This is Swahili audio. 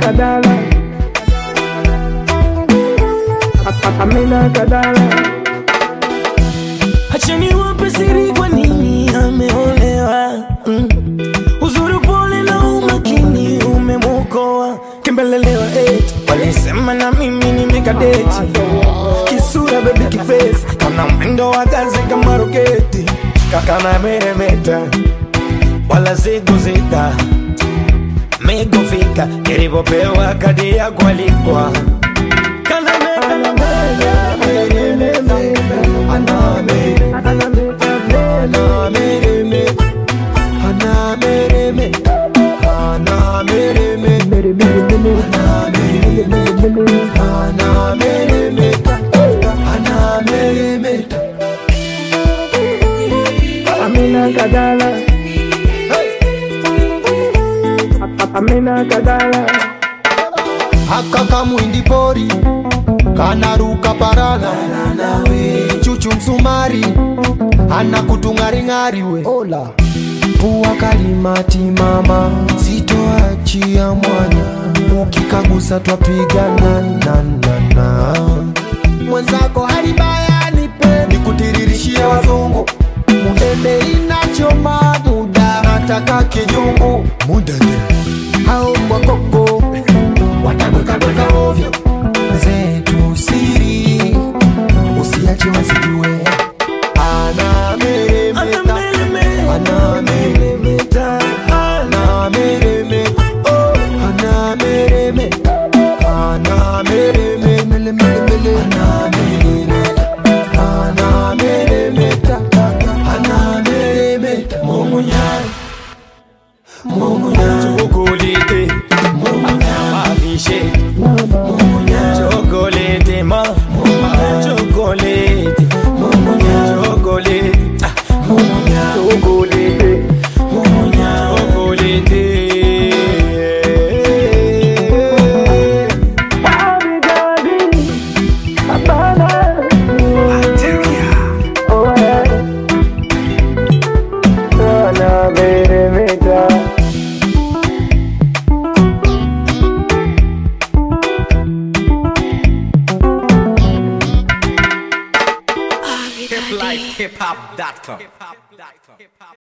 Kadala, Amina Kadala. Acheni wape siri kwa nini ameolewa. Uzuri pole na umakini umemukoa. Kimbelelewa walisema na mimi nimekadeti. Kisura baby kiface kana mwendo wa gazi kama roketi. Kakana meremeta wala ziguzita megofika kiribopewa kadi ya kualikwa. Kana Amina Kadala, Amina Kadala. Hakaka mwindi pori kanaruka parala chuchu msumari ana kutungari we ola pua kalimati mama sitoachia mwanya ukikagusa twapigana na mwenzako halibaya nipe nikutiririshia wazungu mudende inachoma muda nataka kijungu mudende hao mwakoko watamweka ovyo zetu siri usiache wasijue anameremeta anameremeta anameremeta oh anameremeta anameremeta anameremeta anameremeta mumunya chocolate mumunya avishe mumunya chocolate ma chocolate mumunya chocolate mumunya chocolate mumunya chocolate. Hiplifehip-hop.com